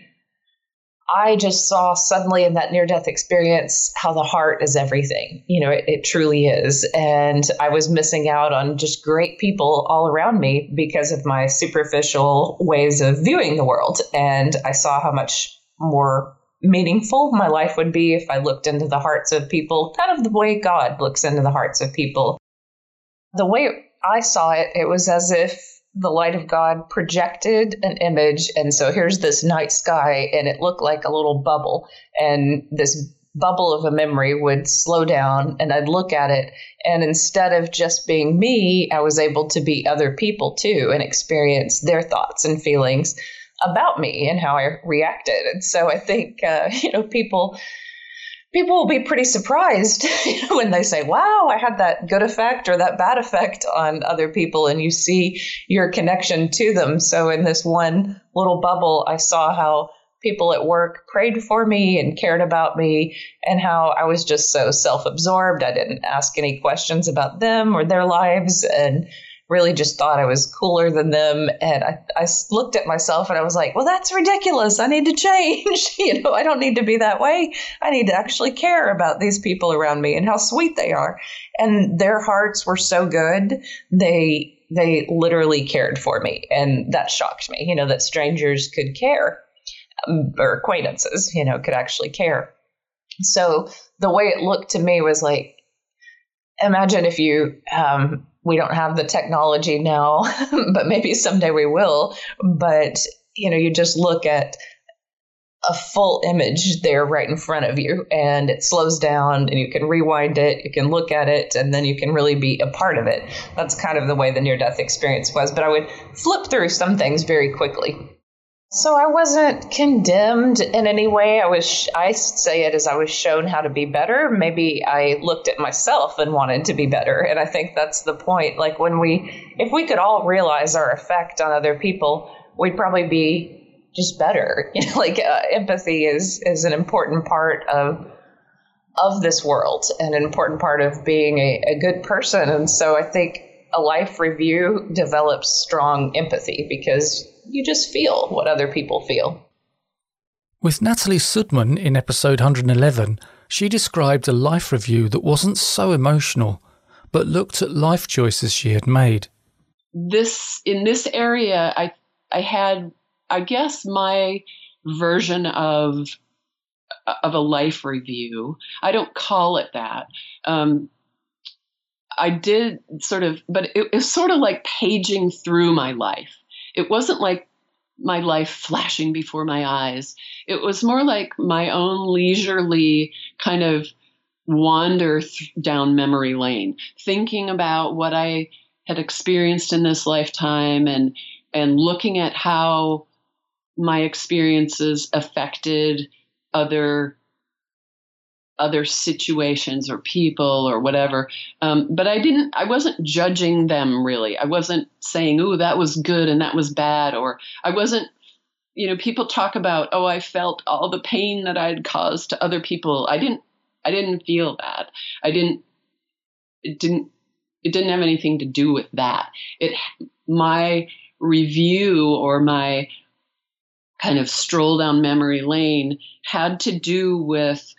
[SPEAKER 4] I just saw suddenly in that near-death experience how the heart is everything. It truly is. And I was missing out on just great people all around me because of my superficial ways of viewing the world. And I saw how much more meaningful my life would be if I looked into the hearts of people, kind of the way God looks into the hearts of people. The way I saw it, it was as if the light of God projected an image. And so here's this night sky, and it looked like a little bubble. And this bubble of a memory would slow down, and I'd look at it. And instead of just being me, I was able to be other people too and experience their thoughts and feelings about me and how I reacted. And so I think, people will be pretty surprised when they say, wow, I had that good effect or that bad effect on other people, and you see your connection to them. So in this one little bubble, I saw how people at work prayed for me and cared about me, and how I was just so self-absorbed. I didn't ask any questions about them or their lives, and really just thought I was cooler than them. And I looked at myself and I was like, well, that's ridiculous. I need to change. I don't need to be that way. I need to actually care about these people around me and how sweet they are. And their hearts were so good. They literally cared for me. And that shocked me, that strangers could care, or acquaintances, could actually care. So the way it looked to me was like, imagine if you, we don't have the technology now, but maybe someday we will. But, you just look at a full image there right in front of you, and it slows down and you can rewind it, you can look at it, and then you can really be a part of it. That's kind of the way the near-death experience was. But I would flip through some things very quickly. So I wasn't condemned in any way. I say it as I was shown how to be better. Maybe I looked at myself and wanted to be better. And I think that's the point. Like if we could all realize our effect on other people, we'd probably be just better. Empathy is an important part of this world and an important part of being a good person. And so I think a life review develops strong empathy because you just feel what other people feel.
[SPEAKER 1] With Natalie Sudman in episode 111, she described a life review that wasn't so emotional, but looked at life choices she had made.
[SPEAKER 5] In this area, I had, I guess, my version of a life review. I don't call it that. I did but it was sort of like paging through my life. It wasn't like my life flashing before my eyes. It was more like my own leisurely kind of wander down memory lane, thinking about what I had experienced in this lifetime and looking at how my experiences affected other situations or people or whatever. But I wasn't judging them really. I wasn't saying, "Ooh, that was good and that was bad," or I wasn't, people talk about, "Oh, I felt all the pain that I had caused to other people." I didn't feel that. It didn't have anything to do with that. My review or my kind of stroll down memory lane had to do with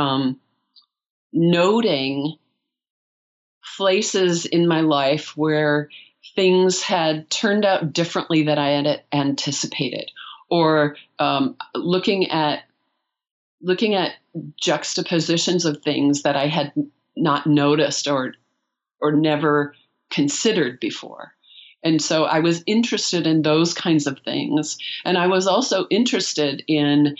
[SPEAKER 5] noting places in my life where things had turned out differently than I had anticipated, or looking at juxtapositions of things that I had not noticed or never considered before. And so I was interested in those kinds of things. And I was also interested in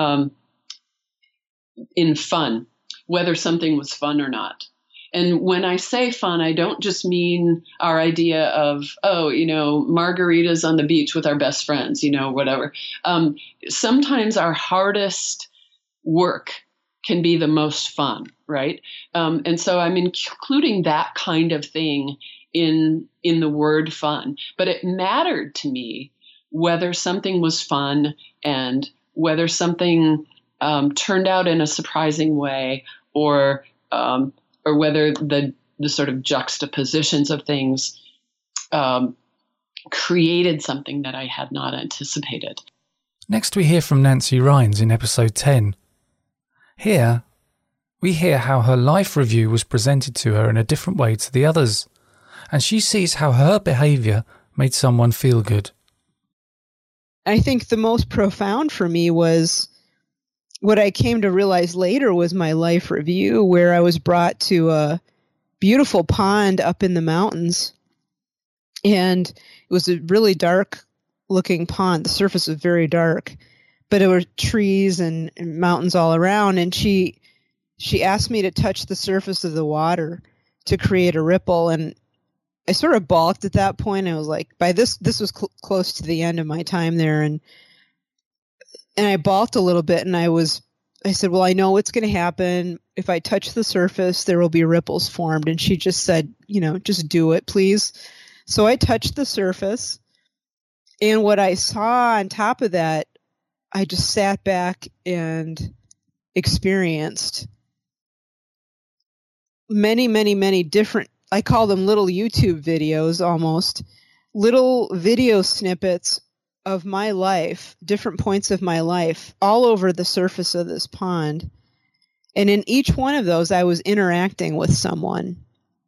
[SPEAKER 5] fun, whether something was fun or not. And when I say fun, I don't just mean our idea of, margaritas on the beach with our best friends, whatever. Sometimes our hardest work can be the most fun, right? And so I'm including that kind of thing in the word fun. But it mattered to me whether something was fun and whether something turned out in a surprising way, or whether the sort of juxtapositions of things created something that I had not anticipated.
[SPEAKER 1] Next, we hear from Nancy Rhines in episode 10. Here, we hear how her life review was presented to her in a different way to the others, and she sees how her behaviour made someone feel good.
[SPEAKER 6] I think the most profound for me was what I came to realize later was my life review, where I was brought to a beautiful pond up in the mountains. And it was a really dark looking pond. The surface was very dark, but there were trees and mountains all around. And she asked me to touch the surface of the water to create a ripple. And I sort of balked at that point. I was like, this was close to the end of my time there. And I balked a little bit, and I said, well, I know what's going to happen. If I touch the surface, there will be ripples formed. And she just said, just do it, please. So I touched the surface, and what I saw on top of that, I just sat back and experienced many, many, many different, I call them little YouTube videos almost, little video snippets of my life, different points of my life, all over the surface of this pond. And in each one of those, I was interacting with someone.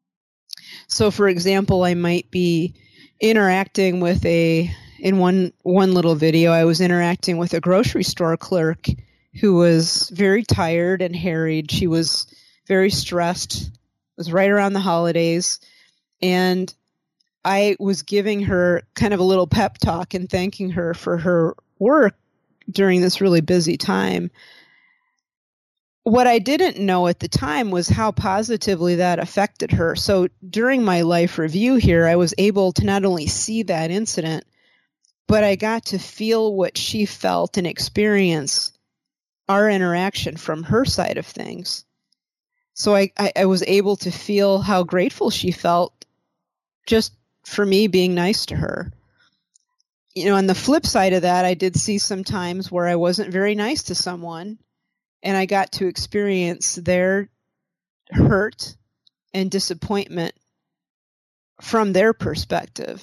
[SPEAKER 6] So, for example, I might be interacting with in one little video, I was interacting with a grocery store clerk who was very tired and harried. She was very stressed. It was right around the holidays. And I was giving her kind of a little pep talk and thanking her for her work during this really busy time. What I didn't know at the time was how positively that affected her. So during my life review here, I was able to not only see that incident, but I got to feel what she felt and experience our interaction from her side of things. So I was able to feel how grateful she felt just for me being nice to her. On the flip side of that, I did see some times where I wasn't very nice to someone, and I got to experience their hurt and disappointment from their perspective.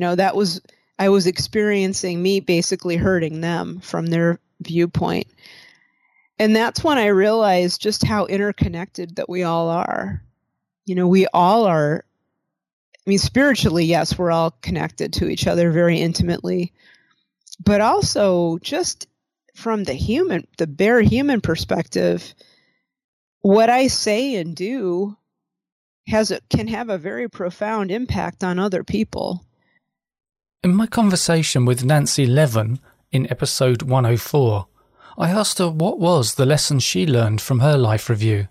[SPEAKER 6] I was experiencing me basically hurting them from their viewpoint. And that's when I realized just how interconnected that we all are. We all are. Spiritually, yes, we're all connected to each other very intimately, but also just from the bare human perspective, what I say and do can have a very profound impact on other people.
[SPEAKER 1] In my conversation with Nancy Levin in episode 104, I asked her what was the lesson she learned from her life review.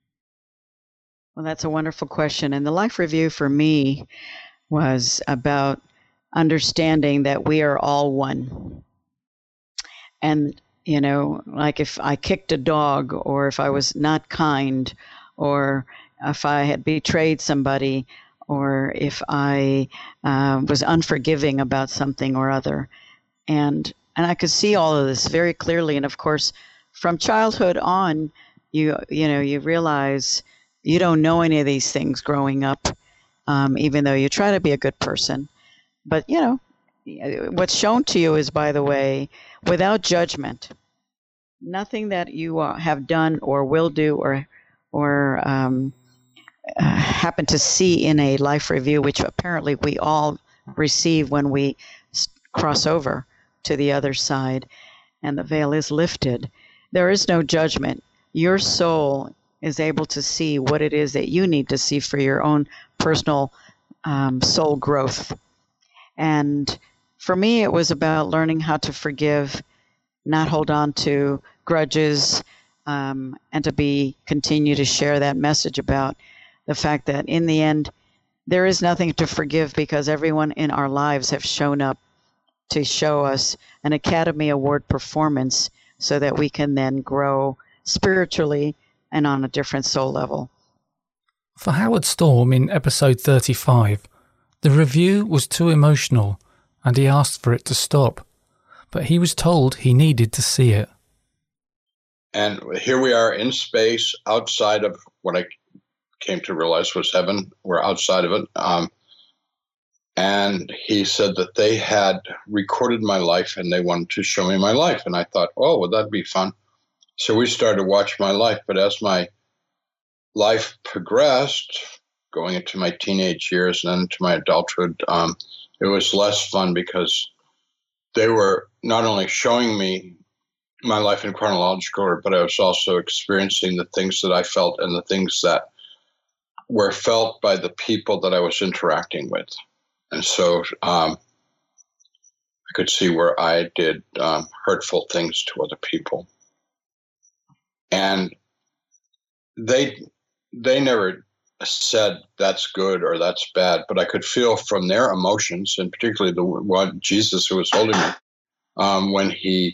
[SPEAKER 7] Well, that's a wonderful question. And the life review for me was about understanding that we are all one. And like if I kicked a dog, or if I was not kind, or if I had betrayed somebody, or if I was unforgiving about something or other. And I could see all of this very clearly. And of course, from childhood on, you realize you don't know any of these things growing up, even though you try to be a good person. But, what's shown to you is, by the way, without judgment. Nothing that you have done or will do or happen to see in a life review, which apparently we all receive when we cross over to the other side and the veil is lifted. There is no judgment. Your soul is able to see what it is that you need to see for your own personal soul growth. And for me, it was about learning how to forgive, not hold on to grudges, and to continue to share that message about the fact that in the end, there is nothing to forgive, because everyone in our lives have shown up to show us an Academy Award performance so that we can then grow spiritually and on a different soul level.
[SPEAKER 1] For Howard Storm in episode 35, the review was too emotional and he asked for it to stop, but he was told he needed to see it.
[SPEAKER 8] And here we are in space, outside of what I came to realize was heaven. We're outside of it. And he said that they had recorded my life and they wanted to show me my life. And I thought, oh, well, that'd be fun. So we started to watch my life. But as my life progressed, going into my teenage years and then into my adulthood, it was less fun, because they were not only showing me my life in chronological order, but I was also experiencing the things that I felt and the things that were felt by the people that I was interacting with. And so I could see where I did hurtful things to other people. And they never said that's good or that's bad, but I could feel from their emotions, and particularly the one Jesus who was holding me, when he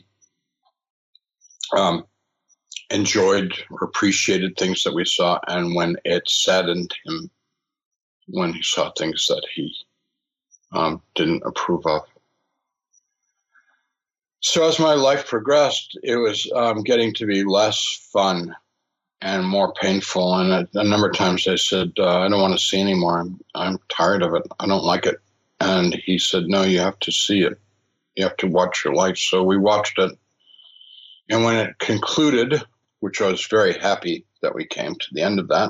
[SPEAKER 8] enjoyed or appreciated things that we saw, and when it saddened him when he saw things that he didn't approve of. So as my life progressed, it was getting to be less fun and more painful. And a number of times I said, I don't want to see anymore. I'm tired of it. I don't like it. And he said, no, you have to see it. You have to watch your life. So we watched it. And when it concluded, which I was very happy that we came to the end of that,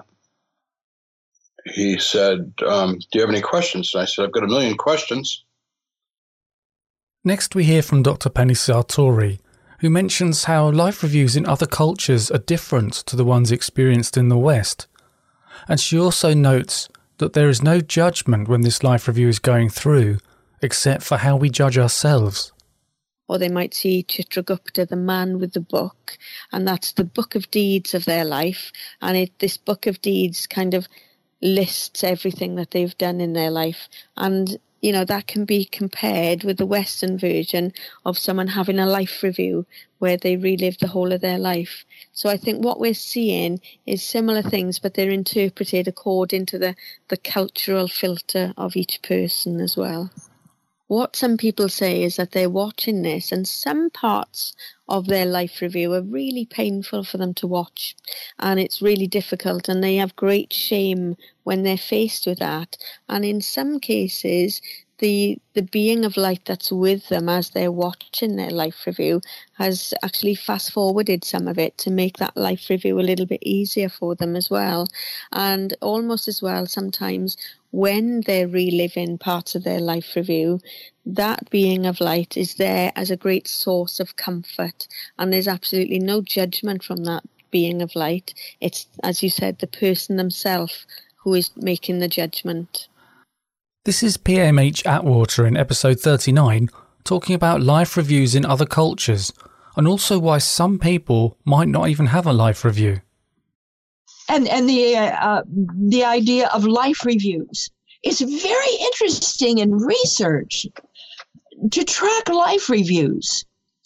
[SPEAKER 8] he said, do you have any questions? And I said, I've got a million questions.
[SPEAKER 1] Next we hear from Dr. Penny Sartori, who mentions how life reviews in other cultures are different to the ones experienced in the West. And she also notes that there is no judgment when this life review is going through, except for how we judge ourselves.
[SPEAKER 9] Or they might see Chitragupta, the man with the book, and that's the book of deeds of their life. And this book of deeds kind of lists everything that they've done in their life. And, that can be compared with the Western version of someone having a life review where they relive the whole of their life. So I think what we're seeing is similar things, but they're interpreted according to the cultural filter of each person as well. What some people say is that they're watching this and some parts of their life review are really painful for them to watch, and it's really difficult, and they have great shame when they're faced with that. And in some cases, the being of light that's with them as they're watching their life review has actually fast forwarded some of it to make that life review a little bit easier for them as well. And almost as well, sometimes when they're reliving parts of their life review, that being of light is there as a great source of comfort, and there's absolutely no judgment from that being of light. It's, as you said, the person themselves who is making the judgment.
[SPEAKER 1] This is PMH Atwater in episode 39, talking about life reviews in other cultures, and also why some people might not even have a life review.
[SPEAKER 10] And the idea of life reviews is very interesting in research to track life reviews.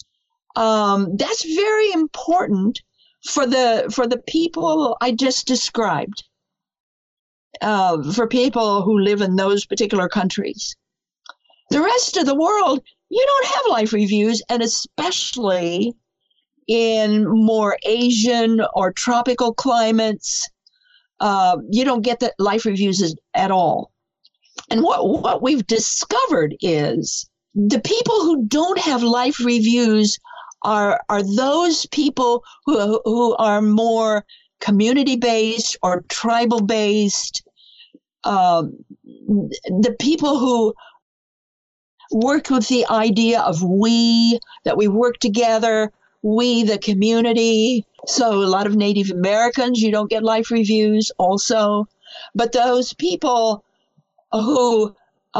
[SPEAKER 10] That's very important for the people I just described, for people who live in those particular countries. The rest of the world, you don't have life reviews, and especially in more Asian or tropical climates, you don't get the life reviews at all. And what we've discovered is the people who don't have life reviews are those people who are more community-based or tribal-based, the people who work with the idea of that we work together, we, the community. So a lot of Native Americans, you don't get life reviews also. But those people who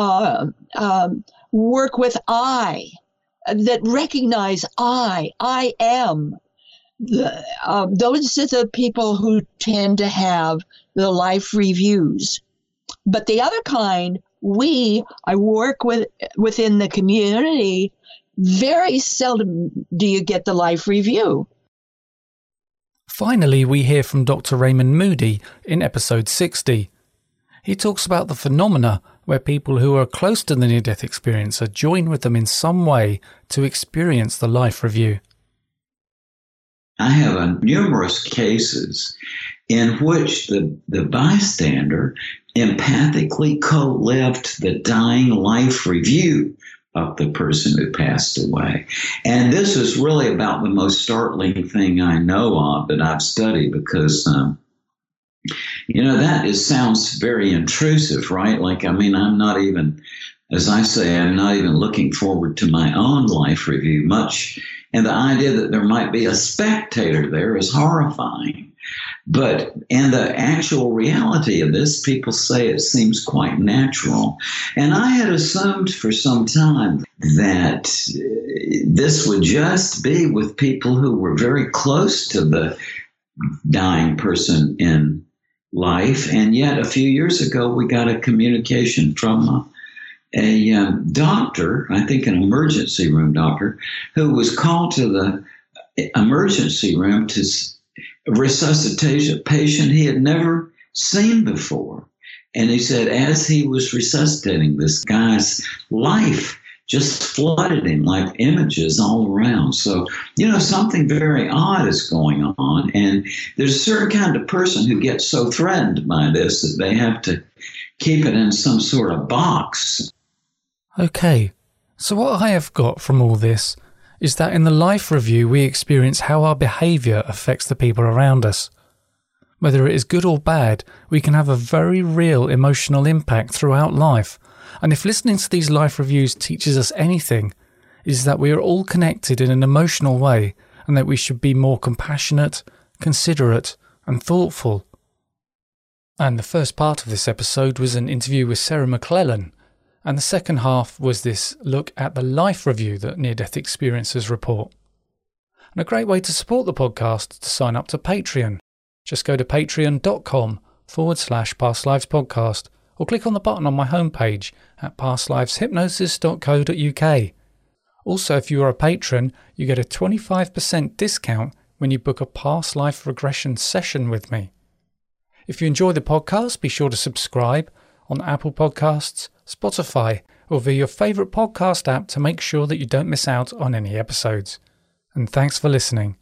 [SPEAKER 10] work with I, that recognize I am, those are the people who tend to have the life reviews. But the other kind, I work within the community, very seldom do you get the life review.
[SPEAKER 1] Finally, we hear from Dr. Raymond Moody in episode 60. He talks about the phenomena where people who are close to the near-death experience are joined with them in some way to experience the life review.
[SPEAKER 11] I have numerous cases in which the bystander empathically co-lived the dying life review of the person who passed away. And this is really about the most startling thing I know of that I've studied, because, sounds very intrusive, right? I'm not even, as I say, I'm not even looking forward to my own life review much. And the idea that there might be a spectator there is horrifying. But in the actual reality of this, people say it seems quite natural. And I had assumed for some time that this would just be with people who were very close to the dying person in life. And yet a few years ago, we got a communication from a doctor, I think an emergency room doctor, who was called to the emergency room to resuscitate a patient he had never seen before. And he said, as he was resuscitating, this guy's life just flooded him like images all around. So, something very odd is going on. And there's a certain kind of person who gets so threatened by this that they have to keep it in some sort of box.
[SPEAKER 1] Okay, so what I have got from all this is that in the life review we experience how our behaviour affects the people around us. Whether it is good or bad, we can have a very real emotional impact throughout life, and if listening to these life reviews teaches us anything, it is that we are all connected in an emotional way, and that we should be more compassionate, considerate and thoughtful. And the first part of this episode was an interview with Sarah McClellan, and the second half was this look at the life review that near-death experiencers report. And a great way to support the podcast is to sign up to Patreon. Just go to patreon.com/PastLivesPodcast or click on the button on my homepage at pastliveshypnosis.co.uk. Also, if you are a patron, you get a 25% discount when you book a past life regression session with me. If you enjoy the podcast, be sure to subscribe on Apple Podcasts, Spotify, or via your favourite podcast app to make sure that you don't miss out on any episodes. And thanks for listening.